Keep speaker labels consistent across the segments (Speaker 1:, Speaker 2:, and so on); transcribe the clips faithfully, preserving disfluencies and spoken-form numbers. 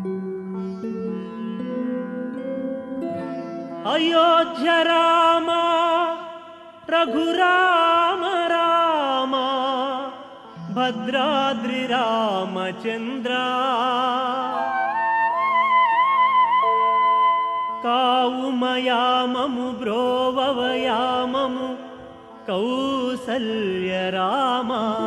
Speaker 1: అయోధ్య రామ రఘురామ రామ భద్రాద్రి రామచంద్ర కావుమయామము బ్రోవవయామము కౌసల్య రామ.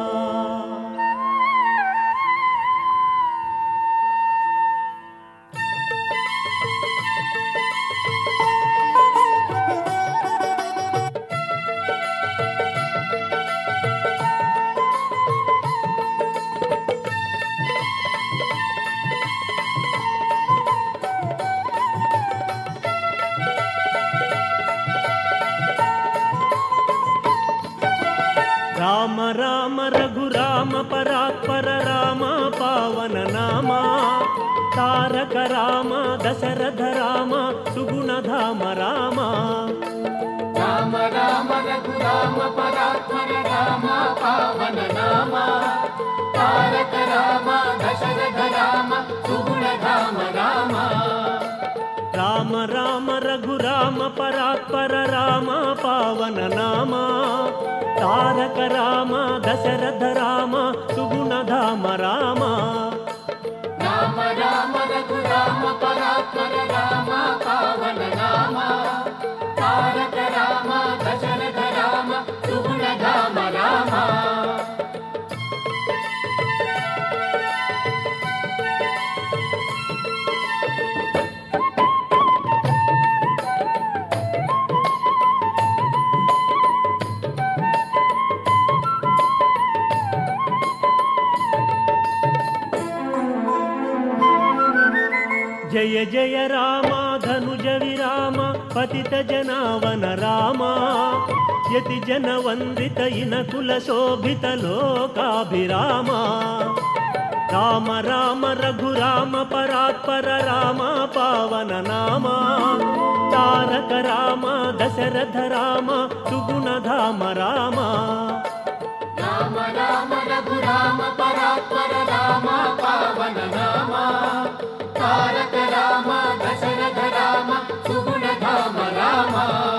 Speaker 1: రామ రామ రఘురామ పరాత్పర రామ పావన నామ తారక రామ దశరథ రామ సుగుణధామ రామ.
Speaker 2: రామ రామ రఘురామ పరాత్పర రామ పావన నామ తారక రామ దశరథ రామ సుగుణధామ రామ.
Speaker 1: రామ రామ రఘురామ పరాత్పర రామ పావన నామ తారక రామ దశరథ రామ సుగుణధామ రామ.
Speaker 2: రామ రామ రఘురామ పరాత్పర రామ పావన నామ తారక రామ దశరథ రామ సుగుణధామ రామ.
Speaker 1: జయ జయ రామ ధనుజ విరామ పతిత జనావన రామ యతి జన వందిత ఇనకుల శోభిత లోకాభిరామ. రామ రామ రఘురామ పరాత్పర రామ పావన నామ తారక రామ దశరథ రామ సుగుణధామ రామ.
Speaker 2: రామ రామ రఘురామ పరాత్పర రామ పావన నామ తారక రామ దశరథ రామ సుగుణధామ రామ.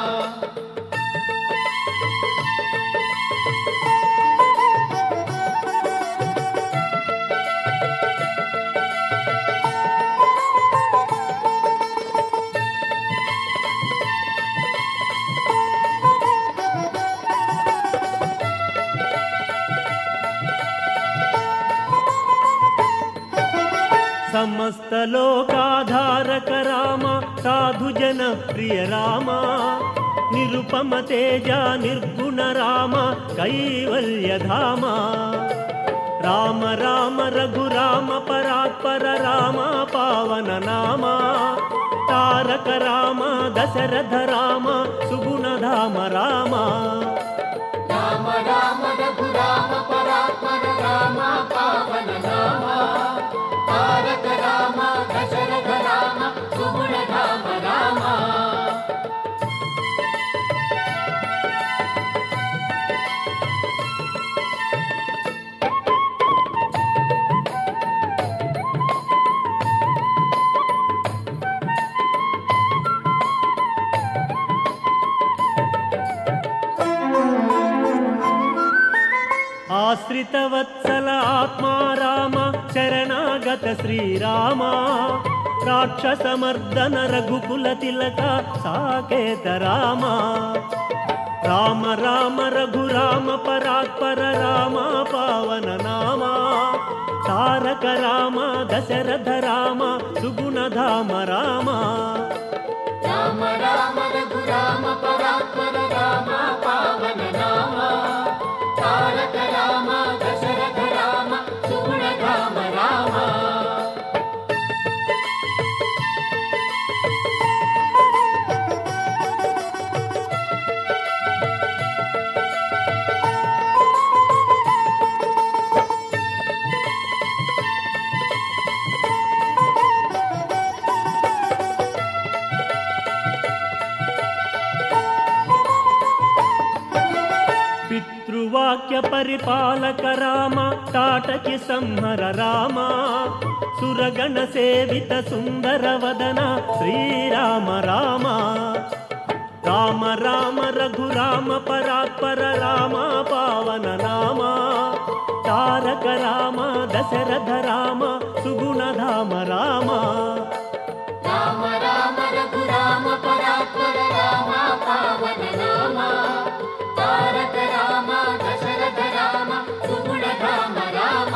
Speaker 1: సమస్త లోకాధారక రామ సాధు జన ప్రియ రామ నిరుపమ తేజ నిర్గుణ రామ కైవల్యధామ. రామ రామ రఘురామ పరాత్పర రామ పావన నామ తారక రామ దశరథ రామ సుగుణధామ రామ.
Speaker 2: రామ రామ రఘురామ పరాత్పర రామ పావన నామ తారక రామ దశరథ రామ సుగుణధామ రామ.
Speaker 1: ఆశ్రిత వత్సల ఆత్మా రామ శరణాగత శ్రీరామ రాక్షసమర్దన రఘుకుల తిలక సాకేత రామ. రామ రామ రఘురామ పరాత్పర రామ పావన నామ తారక రామ దశరథ రామ సుగుణధామ రామ.
Speaker 2: రామ రామ రఘురామ పరాత్పర రామ పావన నామ తారక రామ దశరథ రామ సుగుణధామ రామ.
Speaker 1: పరిపాలక రామ తాటకి సంహర రామ సురగణ సేవిత సుందర వదన శ్రీరామ రామ రామ రామ రఘురామ పరాత్పర రామ పావన నామ తారక రామ దశరథ రామ సుగుణధామ రామ
Speaker 2: రామ రామ రఘురామ పరాత్పర రామ పావన నామ తారక రామ దశరథ రామ సుగుణధామ రామ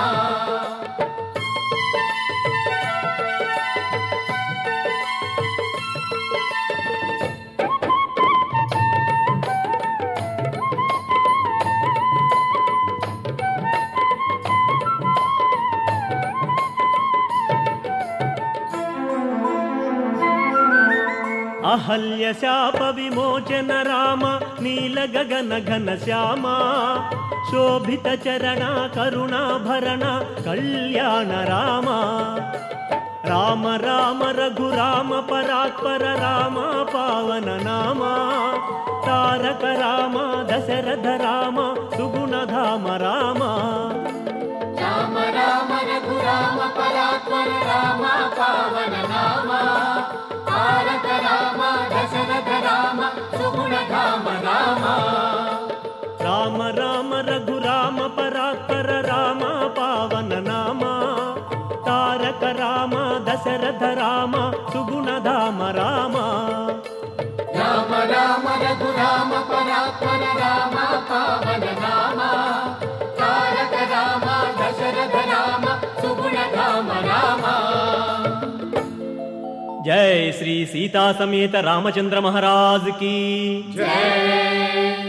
Speaker 1: అహల్య శాప విమోచన రామ నీల గగన ఘన శ్యామ శోభిత చరణ కరుణాభరణ కళ్యాణ రామ రామ రామ రఘురామ పరాత్పర రామ పావన నామ తారక రామ దశరథ రామ సుగుణధామ రామ
Speaker 2: రామ రామ రఘురామ పరాత్పర రామ పావన నామ తారక రామ దశరథ రామ సుగుణధామ రామ
Speaker 1: రామ రామ రఘురామ పరాత్పర రామ పావన నామ తారక రామ దశరథ రామ సుగుణధామ రామ
Speaker 2: రామ రామ రఘురామ పరాత్పర రామ పావన నామ తారక రామ దశరథ రామ సుగుణధామ రామ
Speaker 1: జై శ్రీ సీతా సమేత రామచంద్ర మహారాజ్ की
Speaker 2: జై